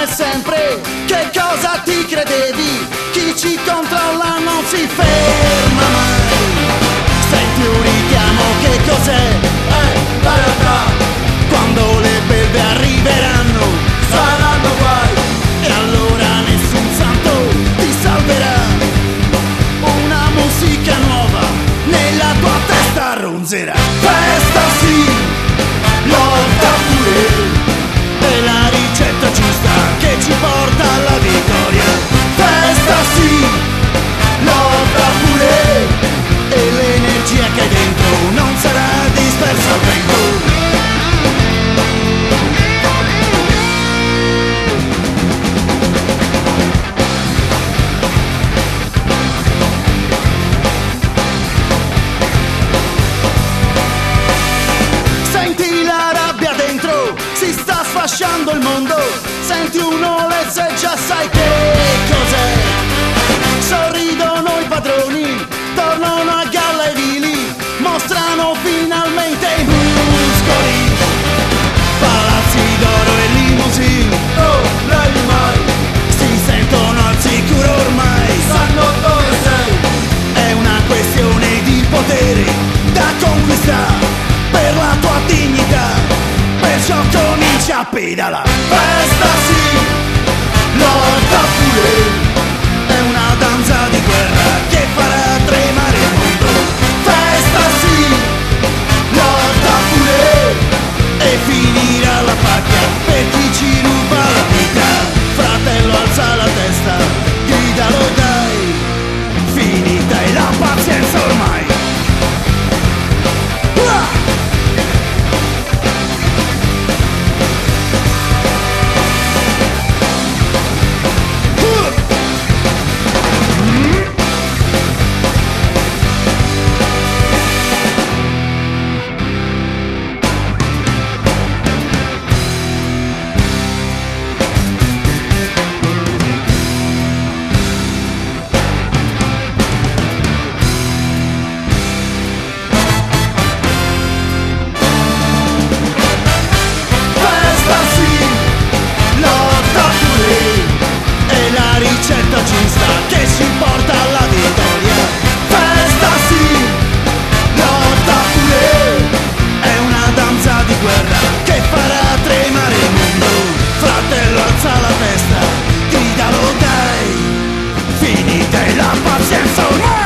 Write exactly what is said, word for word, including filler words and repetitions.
come sempre, che cosa ti credevi? Chi ci controlla non si ferma mai. Senti un richiamo, che cos'è? Eh, la realtà, Quando le belve arriveranno, saranno guai. e allora nessun santo ti salverà. Una musica nuova nella tua testa ronzerà. Festa sì, lotta pure, è la ricetta giusta che ci porta alla vittoria. Festa sì, lotta pure, e l'energia che hai dentro non sarà dispersa al vento. Senti la rabbia dentro, si sta sfasciando il mondo. Senti un olez e già sai che cos'è. Sorridono i padroni, tornano a galla i vili, mostrano finalmente i muscoli. Palazzi d'oro e limousine, Oh, lei mai, si sentono al sicuro ormai. sanno dove sei. È una questione di potere da conquistare per la tua dignità, perciò comincia a pedalare. Festa sì, lotta pure, è una danza di guerra che farà tremare il mondo. Festa sì, lotta pure, e finirà la pacchia per chi ci ruba la vita. Fratello, alza la testa, gridalo dai, finita è la pazienza ormai. Ah! Festa sì, lotta pure, è la ricetta giusta che ci porta alla vittoria. Festa sì, lotta pure, è una danza di guerra che farà tremare il mondo. Fratello, alza la testa, gridalo dai, finita è la pazienza ormai.